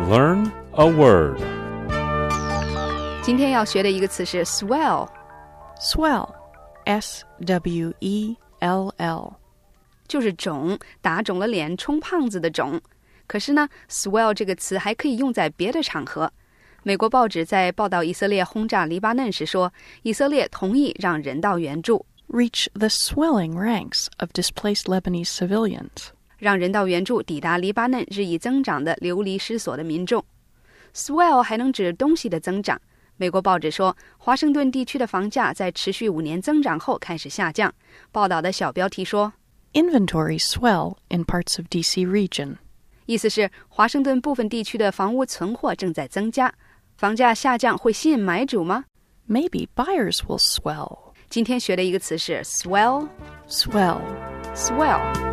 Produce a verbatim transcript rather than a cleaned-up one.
Learn a word. 今天要学的一个词是 swell. Swell, S W E L L. 就是肿，打肿了脸充胖子的肿。可是呢 swell 这个词还可以用在别的场合。美国报纸在报道以色列轰炸黎巴嫩时说，以色列同意让人道援助 Reach the swelling ranks of displaced Lebanese civilians. 让人道援助抵达黎巴嫩日益增长的流离失所的民众。 Swell 还能指东西的增长。美国报纸说，华盛顿地区的房价在持续五年增长后开始下降。报道的小标题说 Inventories swell in parts of D C region. 意思是华盛顿部分地区的房屋存货正在增加。房价下降会吸引买主吗？ Maybe buyers will swell. 今天学的一个词是 swell. Swell. Swell